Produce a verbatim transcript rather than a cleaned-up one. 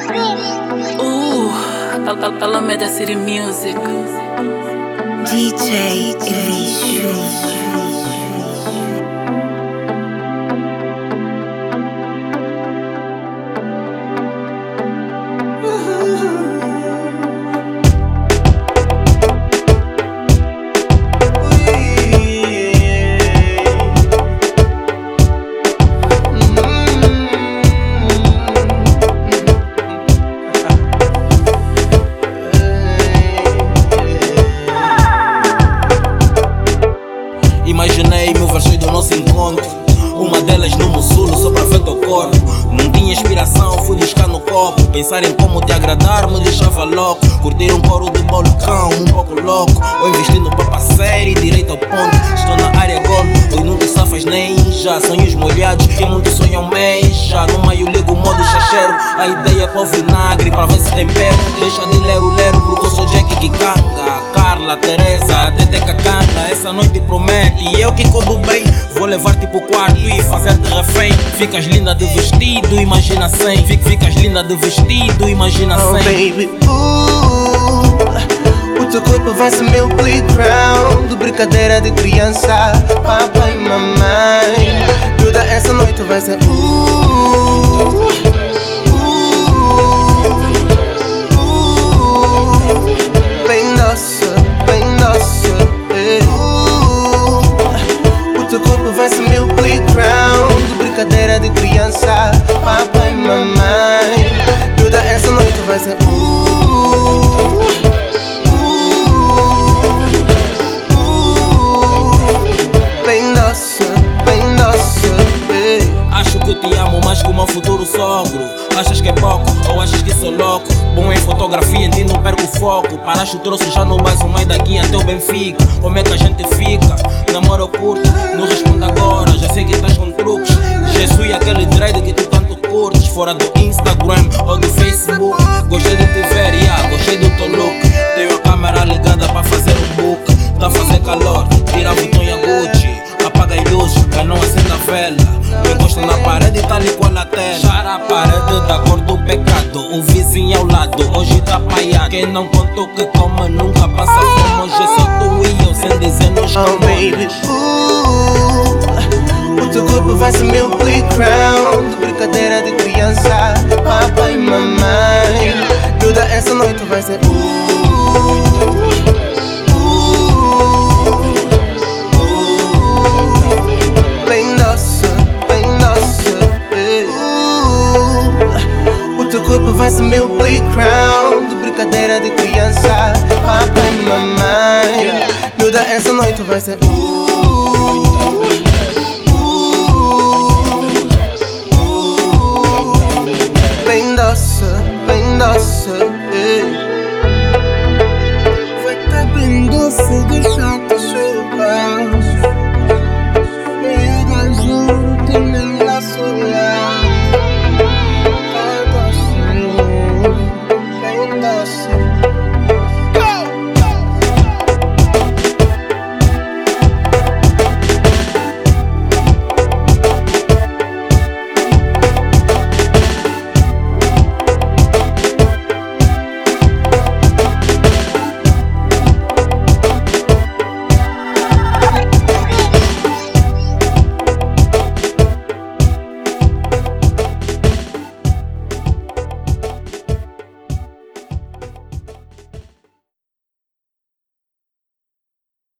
Uh, Al- Al- Alameda City Music. D J Lixo. Imaginei mil versões do nosso encontro. Uma delas no Mussulo, só pra ver teu corpo. Não tinha inspiração, fui buscar no copo. Pensar em como te agradar me deixava louco. Curtir um coro de bolocão, um pouco louco. Ou investindo papo sério, direito ao ponto. Estou na área gol, hoje não te safas nem já. Sonhos molhados, que muitos sonham mexa. No meio ligo o modo chacheiro. A ideia é pôr vinagre pra ver se tempero. Deixa de ler o lero, porque eu sou Jack que canga. Carla, Teresa, Tete Cacana. Essa noite promete, e eu que cuido bem. Vou levar-te pro quarto e fazer-te refém. Ficas linda de vestido, imagina sem. Ficas linda de vestido, imagina sem. Oh baby, uh, o teu corpo vai ser meu playground. Brincadeira de criança, papai e mamãe. Toda essa noite vai ser uh, uh, uh, bem doce, bem doce, eh. uh, O teu corpo vai ser meu playground. Brincadeira de criança, papai e mamãe. Toda essa noite vai ser uh, uh, uh, bem doce, bem doce, eh. Acho que te amo mais que o meu futuro sogro. Achas que é pouco ou achas que sou louco? Bom em fotografia, em ti não perco o foco. Paraste o troço, já não vais o meio daqui até o Benfica. Como é que a gente fica? Namoro curto, não respondo agora. Já sei que estás com truques. Jesus, aquele dread que tu tanto curtes. Fora do Instagram ou do Facebook. Gostei de te ver, yeah, gostei do teu look. Tenho a câmera ligada para fazer um book. Tá a fazer calor, tira o botão e a Gucci. Apaga a luz, mas não acenda a vela. Encosta na parede e tá ali com a tela. Chara a parede da cor do pecado. O vizinho ao lado, hoje tá paiado. Quem não contou que come nunca passa fome. Hoje é só tu e eu, sem dizer nos Oh baby, uh, o teu corpo vai ser meu playground. Brincadeira de criança, papai e mamãe. Toda essa noite vai ser uh, uh, uh, bem doce, bem doce, eh. uh, O teu corpo vai ser meu playground. Brincadeira de criança, papai e mamãe. Toda essa noite vai ser uh,